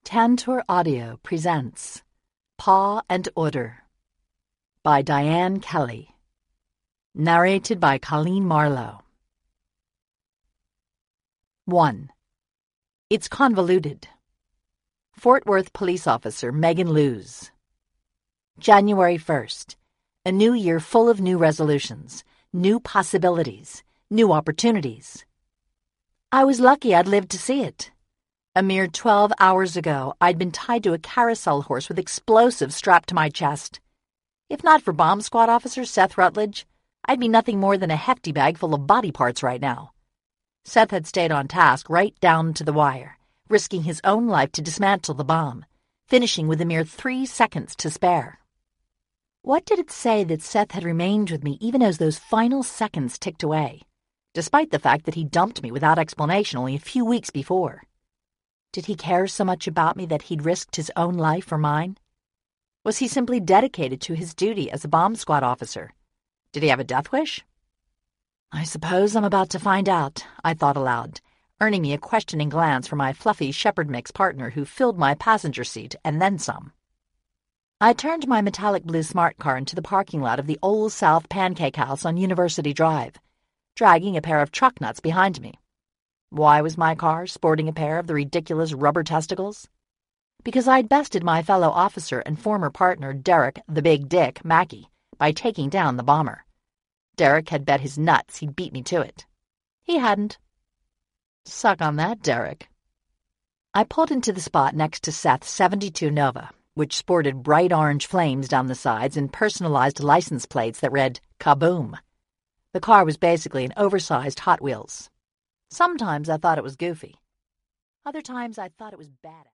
Tantor Audio presents Paw and Order by Diane Kelly. Narrated by Colleen Marlowe. 1. It's convoluted. Fort Worth police officer Megan Lewes. January 1st. A new year full of new resolutions, new possibilities, new opportunities. I was lucky I'd lived to see it. A mere 12 hours ago, I'd been tied to a carousel horse with explosives strapped to my chest. If not for Bomb Squad officer Seth Rutledge, I'd be nothing more than a hefty bag full of body parts right now. Seth had stayed on task right down to the wire, risking his own life to dismantle the bomb, finishing with a mere 3 seconds to spare. What did it say that Seth had remained with me even as those final seconds ticked away, despite the fact that he dumped me without explanation only a few weeks before? Did he care so much about me that he'd risked his own life for mine? Was he simply dedicated to his duty as a bomb squad officer? Did he have a death wish? I suppose I'm about to find out, I thought aloud, earning me a questioning glance from my fluffy shepherd mix partner who filled my passenger seat and then some. I turned my metallic blue smart car into the parking lot of the Old South Pancake House on University Drive, dragging a pair of truck nuts behind me. Why was my car sporting a pair of the ridiculous rubber testicles? Because I'd bested my fellow officer and former partner Derek the Big Dick Mackey by taking down the bomber. Derek had bet his nuts he'd beat me to it. He hadn't. Suck on that, Derek. I pulled into the spot next to Seth's 72 Nova, which sported bright orange flames down the sides and personalized license plates that read Kaboom. The car was basically an oversized Hot Wheels. Sometimes I thought it was goofy. Other times I thought it was badass.